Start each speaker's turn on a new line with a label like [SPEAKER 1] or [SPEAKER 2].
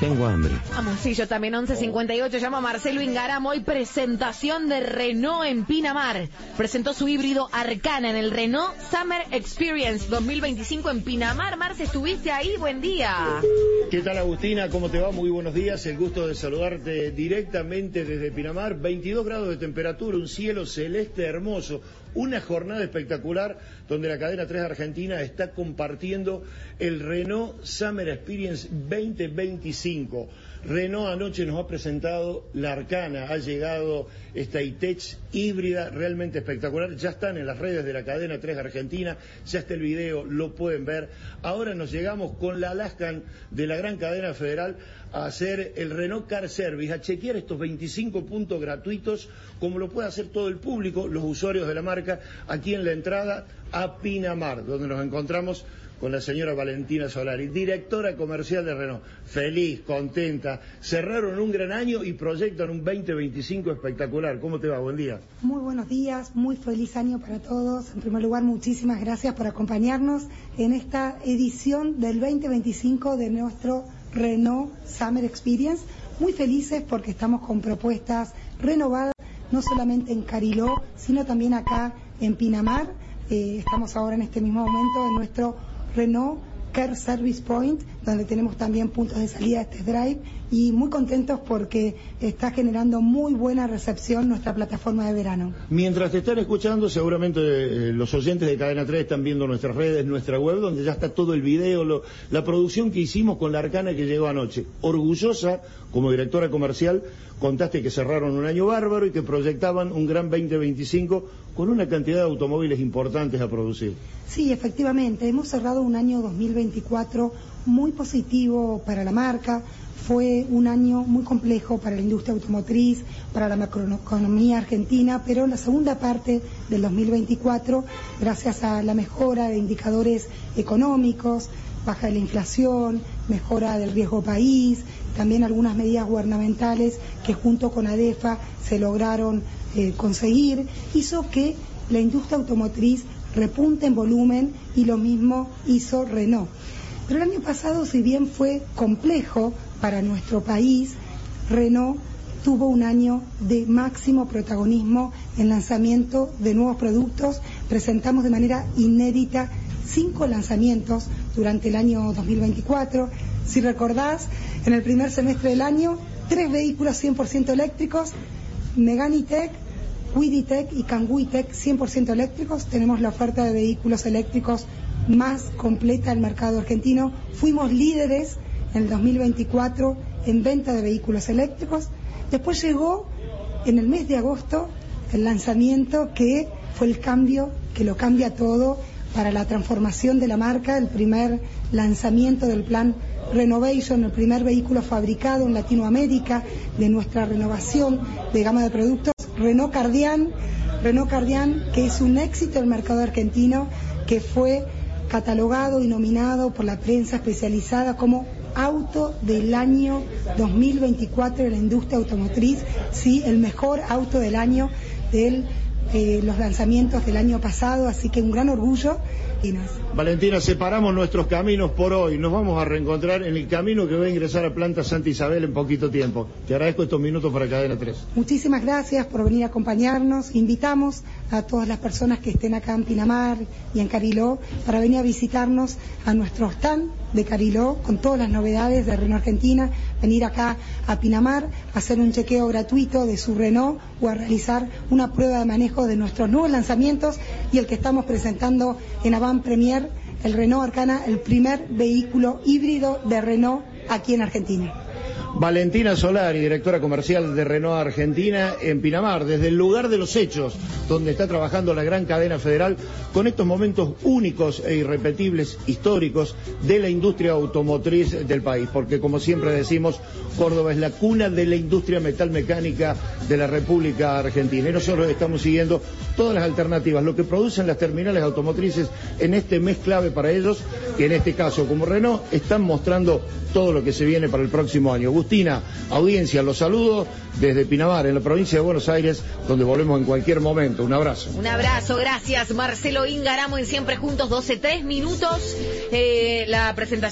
[SPEAKER 1] Tengo hambre.
[SPEAKER 2] Vamos, sí, yo también. 11:58, llama Marcelo Ingaramo. Hoy presentación de Renault en Pinamar. Presentó su híbrido Arcana en el Renault Summer Experience 2025 en Pinamar. Marce, ¿estuviste ahí? Buen día.
[SPEAKER 3] ¿Qué tal, Agustina? ¿Cómo te va? Muy buenos días. El gusto de saludarte directamente desde Pinamar. 22 grados de temperatura, un cielo celeste hermoso. Una jornada espectacular donde la cadena 3 Argentina está compartiendo el Renault Summer Experience 2025. Renault anoche nos ha presentado la Arcana, ha llegado esta E-Tech híbrida realmente espectacular. Ya están en las redes de la cadena 3 Argentina, ya está el video, lo pueden ver. Ahora nos llegamos con la Alaskan de la gran cadena federal a hacer el Renault Car Service, a chequear estos 25 puntos gratuitos, como lo puede hacer todo el público, los usuarios de la marca, aquí en la entrada a Pinamar, donde nos encontramos con la señora Valentina Solari, directora comercial de Renault. Feliz, contenta, cerraron un gran año y proyectan un 2025 espectacular. ¿Cómo te va? Buen día.
[SPEAKER 4] Muy buenos días, muy feliz año para todos. En primer lugar, muchísimas gracias por acompañarnos en esta edición del 2025 de nuestro Renault Summer Experience. Muy felices porque estamos con propuestas renovadas, no solamente en Cariló, sino también acá en Pinamar. Estamos ahora en este mismo momento en nuestro Renault Car Service Point, donde tenemos también puntos de salida de test drive, y muy contentos porque está generando muy buena recepción nuestra plataforma de verano.
[SPEAKER 3] Mientras te están escuchando, seguramente los oyentes de Cadena 3 están viendo nuestras redes, nuestra web, donde ya está todo el video, la producción que hicimos con la Arcana que llegó anoche. Orgullosa, como directora comercial, contaste que cerraron un año bárbaro y que proyectaban un gran 2025 con una cantidad de automóviles importantes a producir.
[SPEAKER 4] Sí, efectivamente, hemos cerrado un año 2024 muy positivo para la marca. Fue un año muy complejo para la industria automotriz, para la macroeconomía argentina, pero en la segunda parte del 2024, gracias a la mejora de indicadores económicos, baja de la inflación, mejora del riesgo país, también algunas medidas gubernamentales que junto con ADEFA se lograron conseguir, hizo que la industria automotriz repunte en volumen, y lo mismo hizo Renault. Pero el año pasado, si bien fue complejo para nuestro país, Renault tuvo un año de máximo protagonismo en lanzamiento de nuevos productos. Presentamos de manera inédita 5 lanzamientos durante el año 2024. Si recordás, en el primer semestre del año, 3 vehículos 100% eléctricos, Megane E-Tech, Kwid E-Tech y Kangoo E-Tech 100% eléctricos. Tenemos la oferta de vehículos eléctricos más completa del mercado argentino. Fuimos líderes en el 2024 en venta de vehículos eléctricos. Después llegó en el mes de agosto el lanzamiento que fue el cambio, que lo cambia todo para la transformación de la marca, el primer lanzamiento del plan Renovation, el primer vehículo fabricado en Latinoamérica de nuestra renovación de gama de productos, Renault Kardian, que es un éxito del mercado argentino, que fue catalogado y nominado por la prensa especializada como auto del año 2024 de la industria automotriz, sí, el mejor auto del año de los lanzamientos del año pasado, así que un gran orgullo.
[SPEAKER 3] Valentina, separamos nuestros caminos por hoy, nos vamos a reencontrar en el camino que va a ingresar a Planta Santa Isabel en poquito tiempo. Te agradezco estos minutos para Cadena 3.
[SPEAKER 4] Muchísimas gracias por venir a acompañarnos. Invitamos a todas las personas que estén acá en Pinamar y en Cariló para venir a visitarnos a nuestro stand de Cariló con todas las novedades de Renault Argentina, venir acá a Pinamar, a hacer un chequeo gratuito de su Renault o a realizar una prueba de manejo de nuestros nuevos lanzamientos y el que estamos presentando en Avant Premier, el Renault Arcana, el primer vehículo híbrido de Renault aquí en Argentina.
[SPEAKER 3] Valentina Solari, directora comercial de Renault Argentina en Pinamar, desde el lugar de los hechos, donde está trabajando la gran cadena federal, con estos momentos únicos e irrepetibles, históricos, de la industria automotriz del país, porque como siempre decimos, Córdoba es la cuna de la industria metalmecánica de la República Argentina, y nosotros estamos siguiendo todas las alternativas, lo que producen las terminales automotrices en este mes clave para ellos, que en este caso, como Renault, están mostrando todo lo que se viene para el próximo año. Agustina, audiencia, los saludo desde Pinamar, en la provincia de Buenos Aires, donde volvemos en cualquier momento. Un abrazo.
[SPEAKER 2] Un abrazo, gracias. Marcelo Ingaramo en Siempre Juntos, 12:03. La presentación